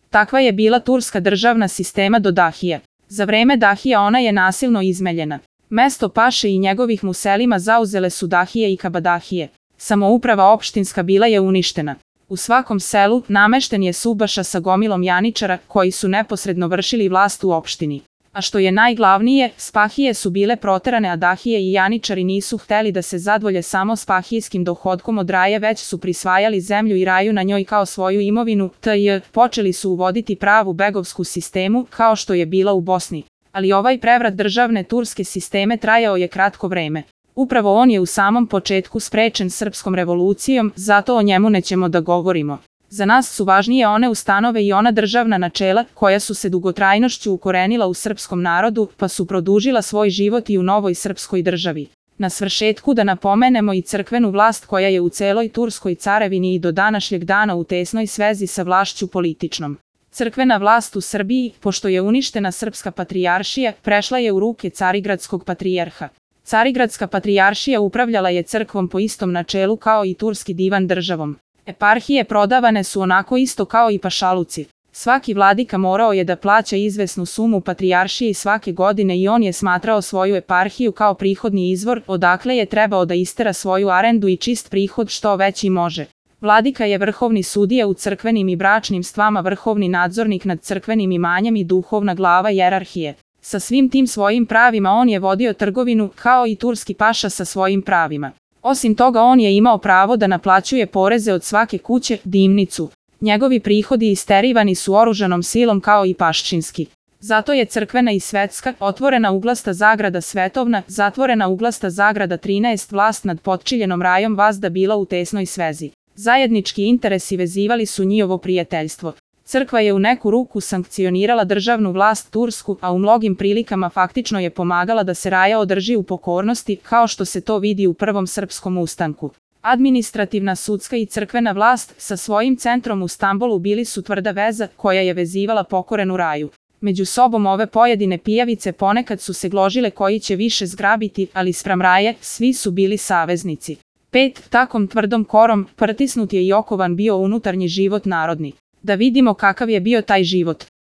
Takva je bila turska državna sistema do Dahije. Za vreme Dahija ona je nasilno izmeljena. Mesto paše i njegovih muselima zauzele su Dahije i Kabadahije. Samouprava opštinska bila je uništena. U svakom selu namešten je subaša sa gomilom janičara koji su neposredno vršili vlast u opštini. A što je najglavnije, spahije su bile proterane, a Dahije i janičari nisu hteli da se zadovolje samo spahijskim dohodkom od raje, već su prisvajali zemlju i raju na njoj kao svoju imovinu, počeli su uvoditi pravu begovsku sistemu kao što je bila u Bosni. Ali ovaj prevrat državne turske sisteme trajao je kratko vreme. Upravo on je u samom početku sprečen srpskom revolucijom, zato o njemu nećemo da govorimo. Za nas su važnije one ustanove i ona državna načela koja su se dugotrajnošću ukorenila u srpskom narodu, pa su produžila svoj život i u novoj srpskoj državi. Na svršetku da napomenemo i crkvenu vlast koja je u celoj turskoj carevini i do današnjeg dana u tesnoj svezi sa vlašću političnom. Crkvena vlast u Srbiji, pošto je uništena srpska patrijaršija, prešla je u ruke carigradskog patrijarha. Carigradska patrijaršija upravljala je crkvom po istom načelu kao i turski divan državom. Eparhije prodavane su onako isto kao i pašaluci. Svaki vladika morao je da plaća izvesnu sumu patrijaršiji svake godine i on je smatrao svoju eparhiju kao prihodni izvor, odakle je trebao da istera svoju arendu i čist prihod što veći može. Vladika je vrhovni sudija u crkvenim i bračnim stvama, vrhovni nadzornik nad crkvenim imanjem i duhovna glava jerarhije. Sa svim tim svojim pravima on je vodio trgovinu kao i turski paša sa svojim pravima. Osim toga on je imao pravo da naplaćuje poreze od svake kuće, dimnicu. Njegovi prihodi isterivani su oružanom silom kao i paščinski. Zato je crkvena i svetska, otvorena uglasta zagrada svetovna, zatvorena uglasta zagrada 13 vlast nad potčiljenom rajom vazda bila u tesnoj svezi. Zajednički interesi vezivali su njihovo prijateljstvo. Crkva je u neku ruku sankcionirala državnu vlast tursku, a u mnogim prilikama faktično je pomagala da se raja održi u pokornosti, kao što se to vidi u prvom srpskom ustanku. Administrativna, sudska i crkvena vlast sa svojim centrom u Stambolu bili su tvrda veza koja je vezivala pokorenu raju. Među sobom ove pojedine pijavice ponekad su se gložile koji će više zgrabiti, ali spram raje svi su bili saveznici. 5. Takom tvrdom korom pritisnut je i okovan bio unutarnji život narodni. Da vidimo kakav je bio taj život.